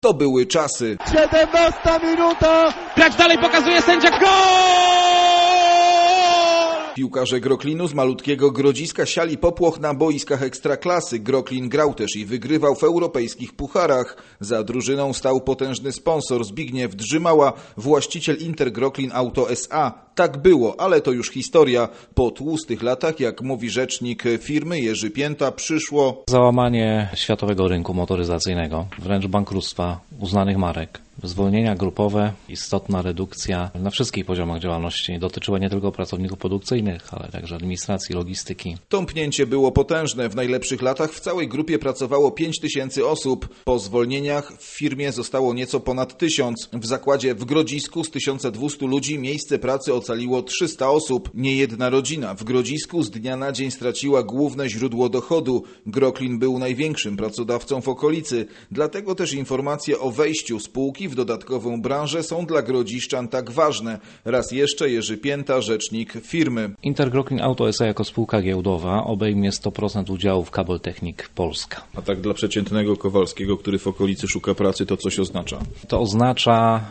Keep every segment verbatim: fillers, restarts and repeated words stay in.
To były czasy. siedemnasta minuta! Grać dalej pokazuje sędzia. Gol! Piłkarze Groklinu z malutkiego Grodziska siali popłoch na boiskach Ekstraklasy. Groklin grał też i wygrywał w europejskich pucharach. Za drużyną stał potężny sponsor Zbigniew Drzymała, właściciel Inter Groklin Auto S A. Tak było, ale to już historia. Po tłustych latach, jak mówi rzecznik firmy Jerzy Pięta, przyszło załamanie światowego rynku motoryzacyjnego, wręcz bankructwa uznanych marek. Zwolnienia grupowe, istotna redukcja na wszystkich poziomach działalności. Dotyczyła nie tylko pracowników produkcyjnych, ale także administracji, logistyki. Tąpnięcie było potężne. W najlepszych latach w całej grupie pracowało pięć tysięcy osób. Po zwolnieniach w firmie zostało nieco ponad tysiąc. W zakładzie w Grodzisku z tysiąca dwustu ludzi miejsce pracy ocaliło trzysta osób. Niejedna rodzina w Grodzisku z dnia na dzień straciła główne źródło dochodu. Groklin był największym pracodawcą w okolicy. Dlatego też informacje o wejściu spółki w dodatkową branżę są dla grodziszczan tak ważne. Raz jeszcze Jerzy Pięta, rzecznik firmy. Inter Groklin Auto S A jako spółka giełdowa obejmie sto procent udziałów Kabel Technik Polska. A tak dla przeciętnego Kowalskiego, który w okolicy szuka pracy, to coś oznacza? To oznacza,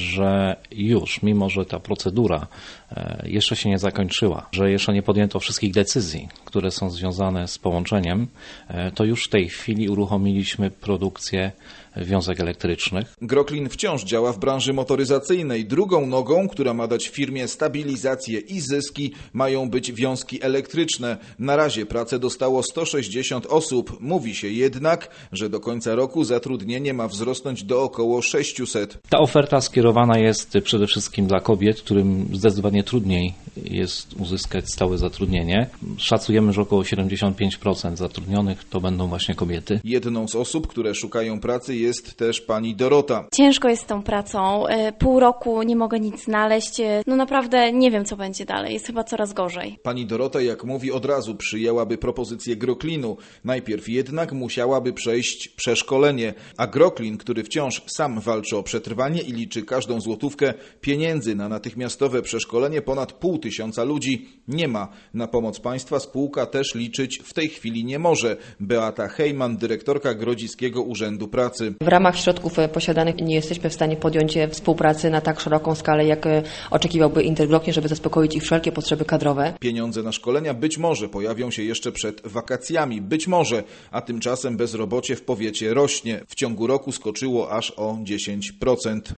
że już, mimo że ta procedura jeszcze się nie zakończyła, że jeszcze nie podjęto wszystkich decyzji, które są związane z połączeniem, to już w tej chwili uruchomiliśmy produkcję wiązek elektrycznych. Groklin wciąż działa w branży motoryzacyjnej. Drugą nogą, która ma dać firmie stabilizację i zyski, mają być wiązki elektryczne. Na razie pracę dostało sto sześćdziesiąt osób. Mówi się jednak, że do końca roku zatrudnienie ma wzrosnąć do około sześciuset. Ta oferta skierowana jest przede wszystkim dla kobiet, którym zdecydowanie trudniej jest uzyskać stałe zatrudnienie. Szacujemy, że około siedemdziesiąt pięć procent zatrudnionych to będą właśnie kobiety. Jedną z osób, które szukają pracy, jest też pani Dorota. Ciężko jest z tą pracą. Pół roku nie mogę nic znaleźć. No naprawdę nie wiem, co będzie dalej. Jest chyba coraz gorzej. Pani Dorota, jak mówi, od razu przyjęłaby propozycję Groklinu. Najpierw jednak musiałaby przejść przeszkolenie. A Groklin, który wciąż sam walczy o przetrwanie i liczy każdą złotówkę, pieniędzy na natychmiastowe przeszkolenie ponad pół tysiąca ludzi nie ma. Na pomoc państwa spółka też liczyć w tej chwili nie może. Beata Hejman, dyrektorka Grodziskiego Urzędu Pracy. W ramach środków posiadanych nie jesteśmy w stanie podjąć współpracy na tak szeroką skalę, jak oczekiwałby Inter Groklin, żeby zaspokoić ich wszelkie potrzeby kadrowe. Pieniądze na szkolenia być może pojawią się jeszcze przed wakacjami, być może, a tymczasem bezrobocie w powiecie rośnie. W ciągu roku skoczyło aż o dziesięć procent.